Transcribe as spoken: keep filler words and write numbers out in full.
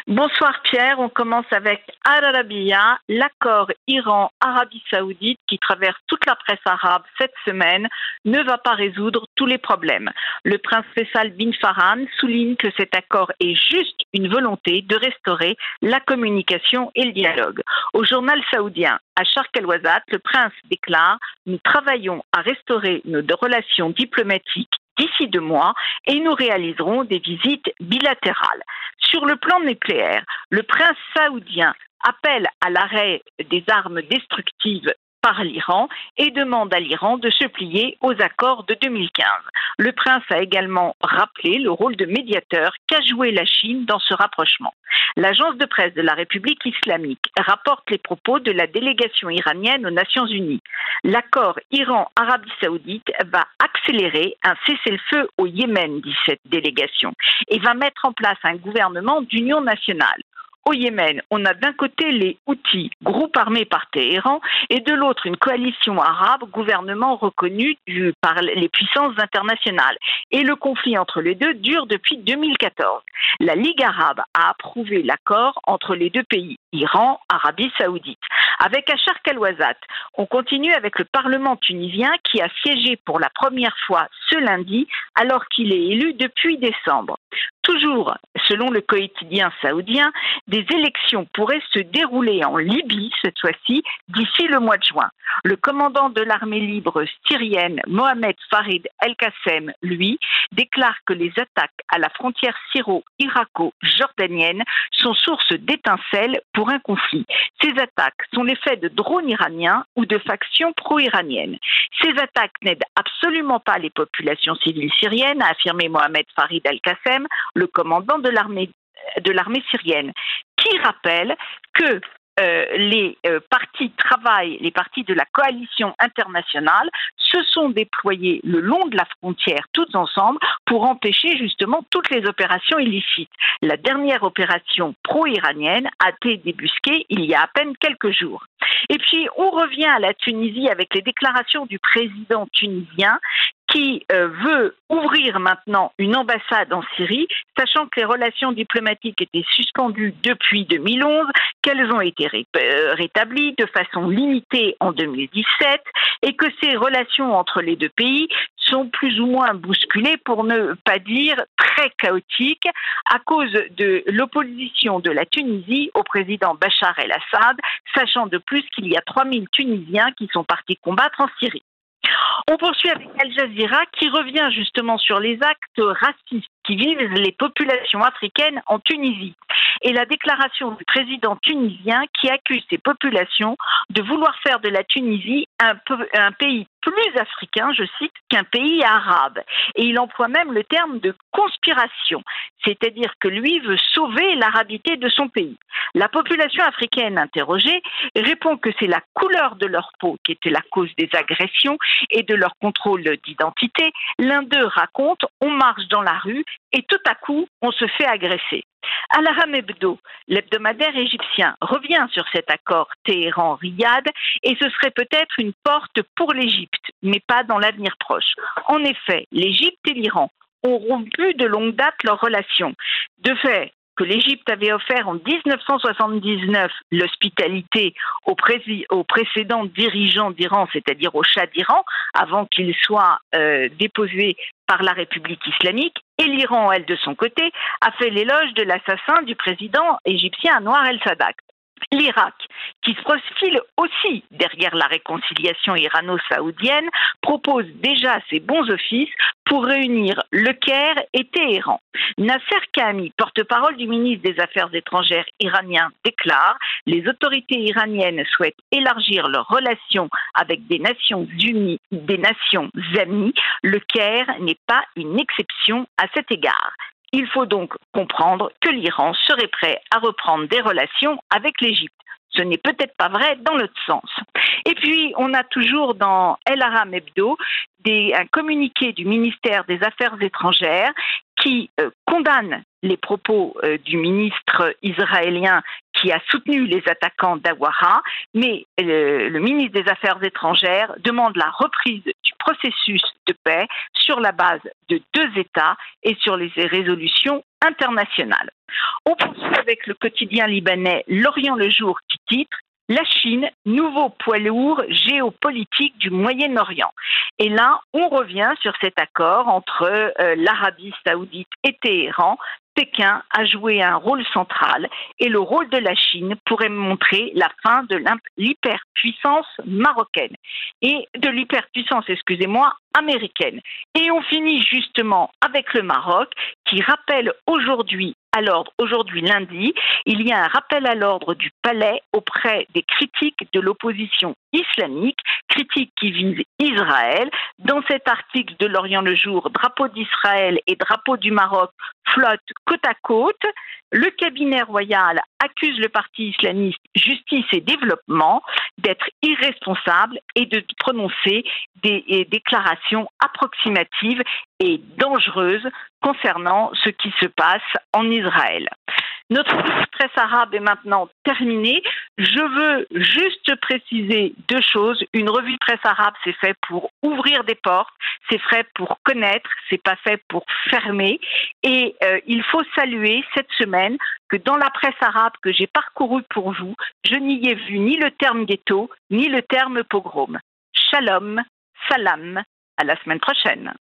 Bonsoir Pierre, on commence avec Al Arabiya, l'accord Iran-Arabie Saoudite qui traverse toute la presse arabe cette semaine ne va pas résoudre tous les problèmes. Le prince Faisal bin Farhan souligne que cet accord est juste une volonté de restaurer la communication et le dialogue. Au journal saoudien, à Sharq el-Wasat, le prince déclare « Nous travaillons à restaurer nos relations diplomatiques d'ici deux mois et nous réaliserons des visites bilatérales. » Sur le plan nucléaire, le prince saoudien appelle à l'arrêt des armes destructives par l'Iran et demande à l'Iran de se plier aux accords de deux mille quinze. Le prince a également rappelé le rôle de médiateur qu'a joué la Chine dans ce rapprochement. L'agence de presse de la République islamique rapporte les propos de la délégation iranienne aux Nations unies. L'accord Iran-Arabie Saoudite va accélérer un cessez-le-feu au Yémen, dit cette délégation, et va mettre en place un gouvernement d'union nationale. Au Yémen, on a d'un côté les Houthis, groupe armé par Téhéran, et de l'autre une coalition arabe, gouvernement reconnu du, par les puissances internationales. Et le conflit entre les deux dure depuis deux mille quatorze. La Ligue arabe a approuvé l'accord entre les deux pays, Iran, Arabie Saoudite. Avec Sharq el-Wasat, on continue avec le Parlement tunisien qui a siégé pour la première fois ce lundi, alors qu'il est élu depuis décembre. Toujours, selon le quotidien saoudien, des élections pourraient se dérouler en Libye, cette fois-ci, d'ici le mois de juin. Le commandant de l'armée libre syrienne, Mohamed Farid El-Qassem, lui, déclare que les attaques à la frontière syro-irako-jordanienne sont source d'étincelles pour un conflit. Ces attaques sont l'effet de drones iraniens ou de factions pro-iraniennes. Ces attaques n'aident absolument pas les populations civiles syriennes, a affirmé Mohamed Farid El-Qassem, le commandant de l'armée de l'armée syrienne, qui rappelle que euh, les euh, partis travaillent, les partis de la coalition internationale se sont déployés le long de la frontière tous ensemble pour empêcher justement toutes les opérations illicites. La dernière opération pro-iranienne a été débusquée il y a à peine quelques jours. Et puis on revient à la Tunisie avec les déclarations du président tunisien qui euh, veut ouvrir maintenant une ambassade en Syrie, sachant que les relations diplomatiques étaient suspendues depuis deux mille onze, qu'elles ont été ré- euh, rétablies de façon limitée en deux mille dix-sept, et que ces relations entre les deux pays sont plus ou moins bousculées, pour ne pas dire très chaotiques, à cause de l'opposition de la Tunisie au président Bachar el-Assad, sachant de plus qu'il y a trois mille Tunisiens qui sont partis combattre en Syrie. On poursuit avec Al Jazeera qui revient justement sur les actes racistes qui visent les populations africaines en Tunisie et la déclaration du président tunisien qui accuse ces populations de vouloir faire de la Tunisie un, peu, un pays plus africain, je cite, qu'un pays arabe. Et il emploie même le terme de conspiration, c'est-à-dire que lui veut sauver l'arabité de son pays. La population africaine interrogée répond que c'est la couleur de leur peau qui était la cause des agressions et de leur contrôle d'identité. L'un d'eux raconte « On marche dans la rue et tout à coup, on se fait agresser ». Al-Ahram Hebdo, l'hebdomadaire égyptien, revient sur cet accord Téhéran-Riyad et ce serait peut-être une porte pour l'Égypte, mais pas dans l'avenir proche. En effet, l'Égypte et l'Iran ont rompu de longue date leurs relations. De fait, que l'Égypte avait offert en dix-neuf cent soixante-dix-neuf l'hospitalité aux, pré- aux précédents dirigeants d'Iran, c'est-à-dire au Shah d'Iran, avant qu'il soit euh, déposé par la République islamique, et l'Iran, elle, de son côté, a fait l'éloge de l'assassin du président égyptien Anwar el-Sadat. L'Irak, qui se profile aussi derrière la réconciliation irano-saoudienne, propose déjà ses bons offices pour réunir Le Caire et Téhéran. Nasser Khami, porte-parole du ministre des Affaires étrangères iranien, déclare « Les autorités iraniennes souhaitent élargir leurs relations avec des nations unies, des nations amies. Le Caire n'est pas une exception à cet égard. » Il faut donc comprendre que l'Iran serait prêt à reprendre des relations avec l'Égypte. Ce n'est peut-être pas vrai dans l'autre sens. Et puis, on a toujours dans Al-Ahram Hebdo des, un communiqué du ministère des Affaires étrangères qui euh, condamne les propos euh, du ministre israélien qui a soutenu les attaquants d'Awara, mais euh, le ministre des Affaires étrangères demande la reprise du processus de paix sur la base de deux États et sur les résolutions internationales. On poursuit avec le quotidien libanais L'Orient le Jour qui titre la Chine, nouveau poids lourd géopolitique du Moyen-Orient. Et là, on revient sur cet accord entre euh, l'Arabie saoudite et Téhéran. Pékin a joué un rôle central et le rôle de la Chine pourrait montrer la fin de l'hyperpuissance marocaine et de l'hyperpuissance, excusez-moi, américaine. Et on finit justement avec le Maroc qui rappelle aujourd'hui à l'ordre, aujourd'hui lundi, il y a un rappel à l'ordre du palais auprès des critiques de l'opposition islamique, critiques qui visent Israël. Dans cet article de L'Orient le Jour, drapeau d'Israël et drapeau du Maroc flottent côte à côte. Le cabinet royal accuse le parti islamiste Justice et Développement d'être irresponsable et de prononcer des, des déclarations approximatives et dangereuses concernant ce qui se passe en Israël. Notre presse arabe est maintenant terminée. Je veux juste préciser deux choses. Une revue de presse arabe, c'est fait pour ouvrir des portes, c'est fait pour connaître, c'est pas fait pour fermer. Et euh, il faut saluer cette semaine que dans la presse arabe que j'ai parcourue pour vous, je n'y ai vu ni le terme ghetto, ni le terme pogrom. Shalom, salam, à la semaine prochaine.